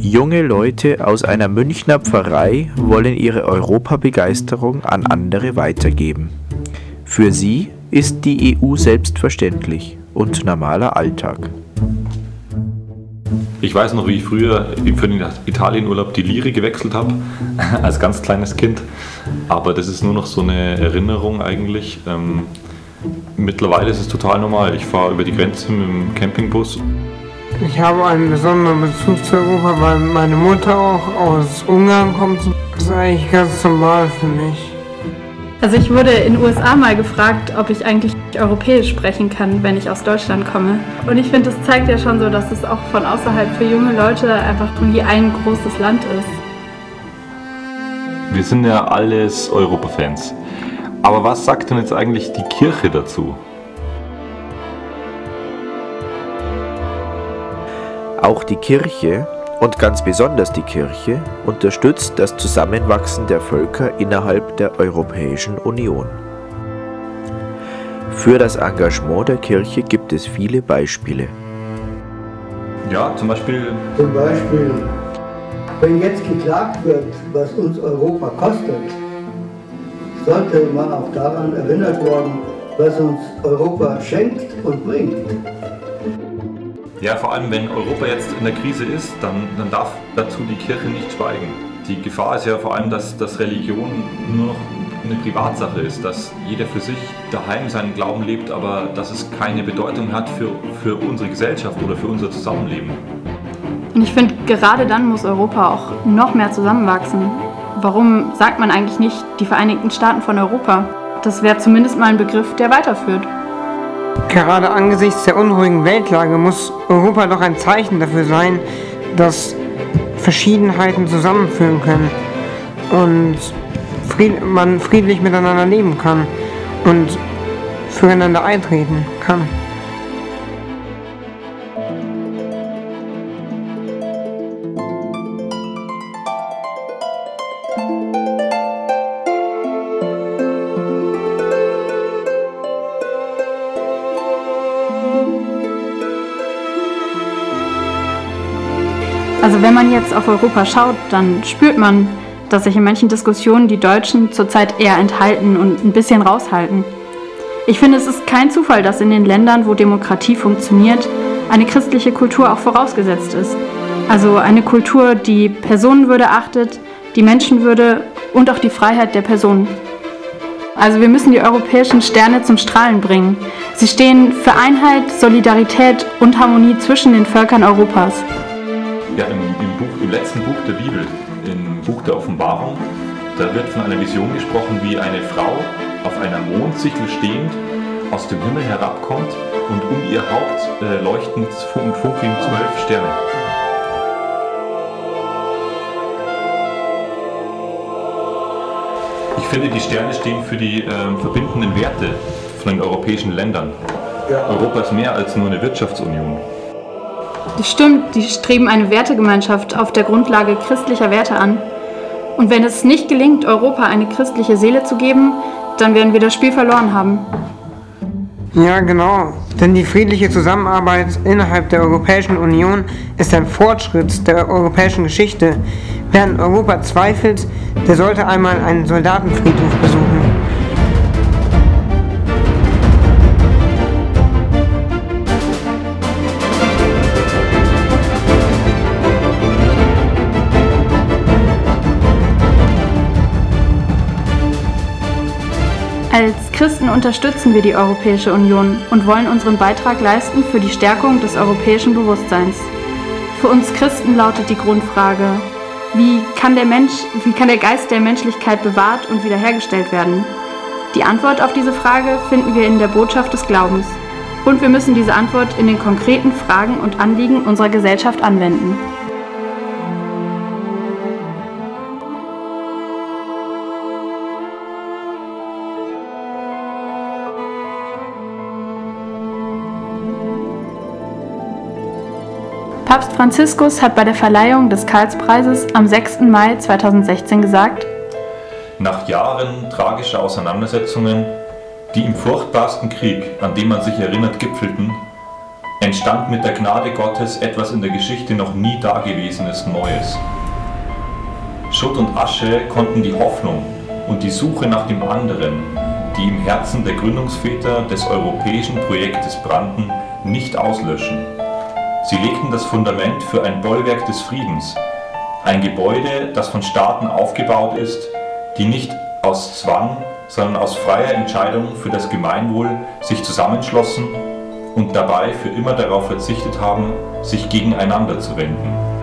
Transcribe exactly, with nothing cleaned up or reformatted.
Junge Leute aus einer Münchner Pfarrei wollen ihre Europabegeisterung an andere weitergeben. Für sie ist die E U selbstverständlich und normaler Alltag. Ich weiß noch, wie ich früher für den Italienurlaub die Lire gewechselt habe, als ganz kleines Kind. Aber das ist nur noch so eine Erinnerung eigentlich. Ähm, mittlerweile ist es total normal. Ich fahre über die Grenze mit dem Campingbus. Ich habe einen besonderen Bezug zu Europa, weil meine Mutter auch aus Ungarn kommt. Das ist eigentlich ganz normal für mich. Also ich wurde in den U S A mal gefragt, ob ich eigentlich Europäisch sprechen kann, wenn ich aus Deutschland komme. Und ich finde, das zeigt ja schon so, dass es auch von außerhalb für junge Leute einfach wie ein großes Land ist. Wir sind ja alles Europa-Fans. Aber was sagt denn jetzt eigentlich die Kirche dazu? Auch die Kirche, und ganz besonders die Kirche, unterstützt das Zusammenwachsen der Völker innerhalb der Europäischen Union. Für das Engagement der Kirche gibt es viele Beispiele. Ja, zum Beispiel... Zum Beispiel, wenn jetzt geklagt wird, was uns Europa kostet, sollte man auch daran erinnert werden, was uns Europa schenkt und bringt. Ja, vor allem wenn Europa jetzt in der Krise ist, dann, dann darf dazu die Kirche nicht schweigen. Die Gefahr ist ja vor allem, dass, dass Religion nur noch eine Privatsache ist, dass jeder für sich daheim seinen Glauben lebt, aber dass es keine Bedeutung hat für, für unsere Gesellschaft oder für unser Zusammenleben. Und ich finde, gerade dann muss Europa auch noch mehr zusammenwachsen. Warum sagt man eigentlich nicht die Vereinigten Staaten von Europa? Das wäre zumindest mal ein Begriff, der weiterführt. Gerade angesichts der unruhigen Weltlage muss Europa doch ein Zeichen dafür sein, dass Verschiedenheiten zusammenführen können und fried- man friedlich miteinander leben kann und füreinander eintreten kann. Also wenn man jetzt auf Europa schaut, dann spürt man, dass sich in manchen Diskussionen die Deutschen zurzeit eher enthalten und ein bisschen raushalten. Ich finde, es ist kein Zufall, dass in den Ländern, wo Demokratie funktioniert, eine christliche Kultur auch vorausgesetzt ist. Also eine Kultur, die Personenwürde achtet, die Menschenwürde und auch die Freiheit der Personen. Also wir müssen die europäischen Sterne zum Strahlen bringen. Sie stehen für Einheit, Solidarität und Harmonie zwischen den Völkern Europas. Ja, im, im, Buch, im letzten Buch der Bibel, im Buch der Offenbarung, da wird von einer Vision gesprochen, wie eine Frau auf einer Mondsichel stehend aus dem Himmel herabkommt und um ihr Haupt äh, leuchten und funkeln zwölf Sterne. Ich finde, die Sterne stehen für die äh, verbindenden Werte von den europäischen Ländern. Ja. Europa ist mehr als nur eine Wirtschaftsunion. Das stimmt, die streben eine Wertegemeinschaft auf der Grundlage christlicher Werte an. Und wenn es nicht gelingt, Europa eine christliche Seele zu geben, dann werden wir das Spiel verloren haben. Ja, genau. Denn die friedliche Zusammenarbeit innerhalb der Europäischen Union ist ein Fortschritt der europäischen Geschichte. Wer an Europa zweifelt, der sollte einmal einen Soldatenfriedhof besuchen. Als Christen unterstützen wir die Europäische Union und wollen unseren Beitrag leisten für die Stärkung des europäischen Bewusstseins. Für uns Christen lautet die Grundfrage: Wie kann der Mensch, wie kann der Geist der Menschlichkeit bewahrt und wiederhergestellt werden? Die Antwort auf diese Frage finden wir in der Botschaft des Glaubens. Und wir müssen diese Antwort in den konkreten Fragen und Anliegen unserer Gesellschaft anwenden. Papst Franziskus hat bei der Verleihung des Karlspreises am sechsten Mai zweitausendsechzehn gesagt: Nach Jahren tragischer Auseinandersetzungen, die im furchtbarsten Krieg, an den man sich erinnert, gipfelten, entstand mit der Gnade Gottes etwas in der Geschichte noch nie Dagewesenes Neues. Schutt und Asche konnten die Hoffnung und die Suche nach dem anderen, die im Herzen der Gründungsväter des europäischen Projektes brannten, nicht auslöschen. Sie legten das Fundament für ein Bollwerk des Friedens, ein Gebäude, das von Staaten aufgebaut ist, die nicht aus Zwang, sondern aus freier Entscheidung für das Gemeinwohl sich zusammenschlossen und dabei für immer darauf verzichtet haben, sich gegeneinander zu wenden.